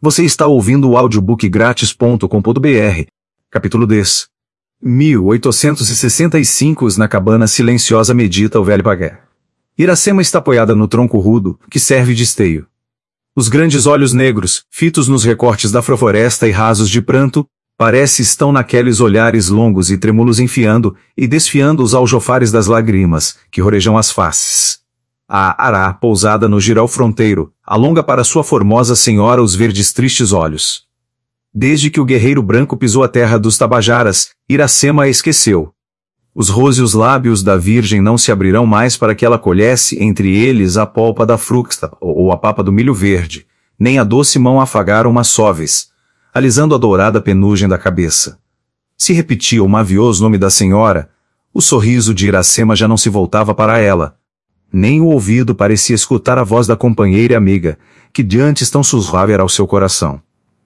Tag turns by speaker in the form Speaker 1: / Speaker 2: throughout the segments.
Speaker 1: Você está ouvindo o audiobookgratis.com.br. Capítulo 10. 1865. Na cabana silenciosa medita o velho pajé. Iracema está apoiada no tronco rudo, que serve de esteio. Os grandes olhos negros, fitos nos recortes da floresta e rasos de pranto, parece estão naqueles olhares longos e trêmulos enfiando e desfiando os aljofares das lágrimas, que rorejam as faces. A ará, pousada no giral fronteiro, alonga para sua formosa senhora os verdes tristes olhos. Desde que o guerreiro branco pisou a terra dos Tabajaras, Iracema a esqueceu. Os róseos lábios da virgem não se abrirão mais para que ela colhesse entre eles a polpa da fruta ou a papa do milho verde, nem a doce mão afagar uma só vez, alisando a dourada penugem da cabeça. Se repetia o mavioso nome da senhora, o sorriso de Iracema já não se voltava para ela. Nem o ouvido parecia escutar a voz da companheira e amiga, que de antes tão sussurrava ao seu coração.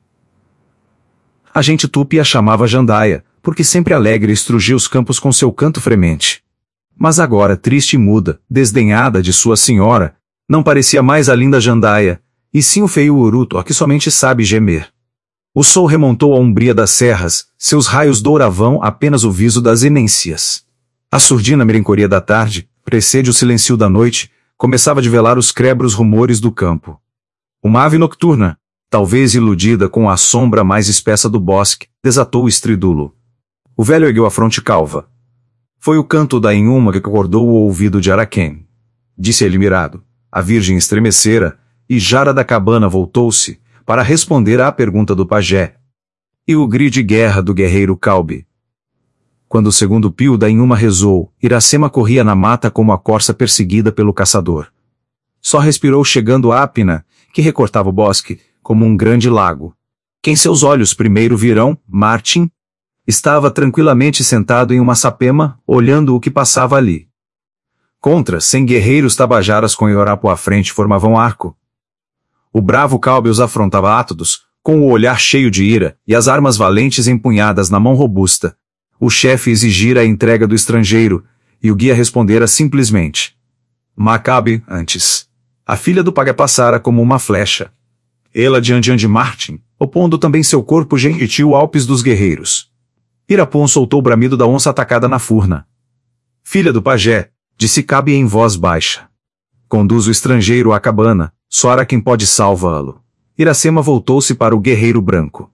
Speaker 1: A gente Tupi a chamava Jandaia, porque sempre alegre estrugia os campos com seu canto fremente. Mas agora, triste e muda, desdenhada de sua senhora, não parecia mais a linda Jandaia, e sim o feio Uruto, a que somente sabe gemer. O sol remontou a umbria das serras, seus raios douravam apenas o viso das emencias. A surdina melancolia da tarde, precede o silêncio da noite, começava a velar os crebros rumores do campo. Uma ave nocturna, talvez iludida com a sombra mais espessa do bosque, desatou o estrídulo. O velho ergueu a fronte calva. Foi o canto da Inhuma que acordou o ouvido de Araquém. Disse ele mirado. A virgem estremecera, e Jara da cabana voltou-se, para responder à pergunta do pajé. E o grito de guerra do guerreiro Calbi. Quando o segundo pio da Inhuma rezou, Iracema corria na mata como a corça perseguida pelo caçador. Só respirou chegando a Apina, que recortava o bosque, como um grande lago. Quem seus olhos primeiro virão, Martin, estava tranquilamente sentado em uma sapema, olhando o que passava ali. Contra 100 guerreiros tabajaras com Iorapo à frente formavam arco. O bravo Calbi os afrontava a todos, com o olhar cheio de ira e as armas valentes empunhadas na mão robusta. O chefe exigira a entrega do estrangeiro, e o guia respondera simplesmente. Macabe, antes. A filha do pajé passara como uma flecha. Ela diante de Martin, opondo também seu corpo gentil Alpes dos guerreiros. Irapon soltou o bramido da onça atacada na furna. Filha do pajé, disse Cabe em voz baixa. Conduz o estrangeiro à cabana, só há quem pode salvá-lo. Iracema voltou-se para o guerreiro branco.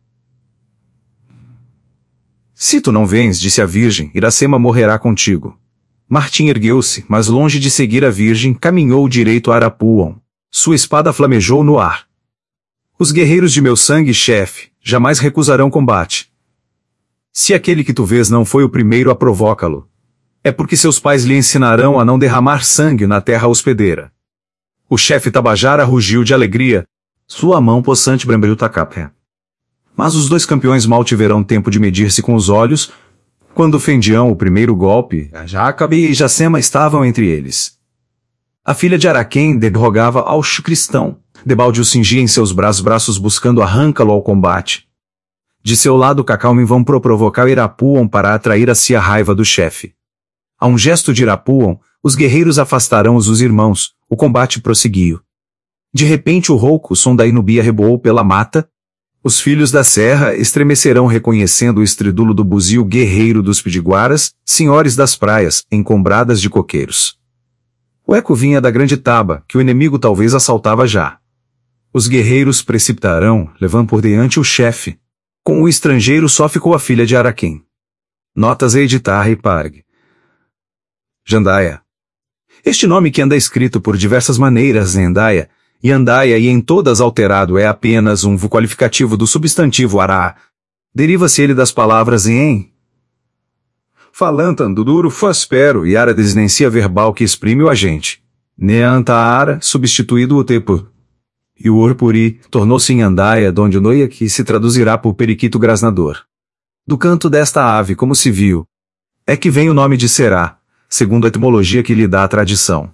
Speaker 1: Se tu não vens, disse a virgem, Iracema morrerá contigo. Martim ergueu-se, mas longe de seguir a virgem, caminhou direito a Arapuã. Sua espada flamejou no ar. Os guerreiros de meu sangue, chefe, jamais recusarão combate. Se aquele que tu vês não foi o primeiro a provocá-lo, é porque seus pais lhe ensinarão a não derramar sangue na terra hospedeira. O chefe Tabajara rugiu de alegria, sua mão possante brambeu tacapé. Mas os dois campeões mal tiveram tempo de medir-se com os olhos, quando fendiam o primeiro golpe, Jacabe e Iracema estavam entre eles. A filha de Araquém derrogava ao cristão, debalde o cingia em seus braços buscando arrancá-lo ao combate. De seu lado Cacalme vão provocar Irapuã para atrair a si a raiva do chefe. A um gesto de Irapuã, os guerreiros afastaram os irmãos, o combate prosseguiu. De repente o rouco som da Inubia reboou pela mata. Os filhos da serra estremecerão reconhecendo o estrídulo do buzio guerreiro dos Pidiguaras, senhores das praias, encombradas de coqueiros. O eco vinha da grande taba, que o inimigo talvez assaltava já. Os guerreiros precipitarão, levando por diante o chefe. Com o estrangeiro só ficou a filha de Araquém. Notas editar e parg. Jandaia. Este nome que anda escrito por diversas maneiras em Andaia, e Andaia e em todas alterado é apenas um qualificativo do substantivo ará. Deriva-se ele das palavras em. Falantando duro fospero e ara desinência verbal que exprime o agente. Neanta ara, substituído o tepo. E o orpuri tornou-se em Andaia donde o noia que se traduzirá por periquito grasnador. Do canto desta ave, como se viu, é que vem o nome de Será, segundo a etimologia que lhe dá a tradição.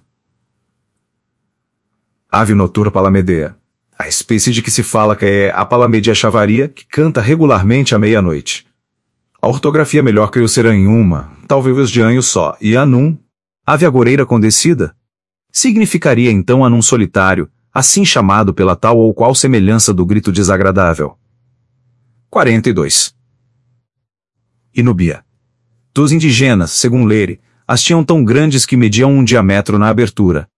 Speaker 1: Ave noturna palamedea. A espécie de que se fala que é a palamedia chavaria, que canta regularmente à meia-noite. A ortografia melhor que o será em uma, talvez de anho só, e anum, ave agoreira condecida, significaria então anum solitário, assim chamado pela tal ou qual semelhança do grito desagradável. 42. Inúbia. Dos indígenas, segundo Leire, as tinham tão grandes que mediam um diâmetro na abertura,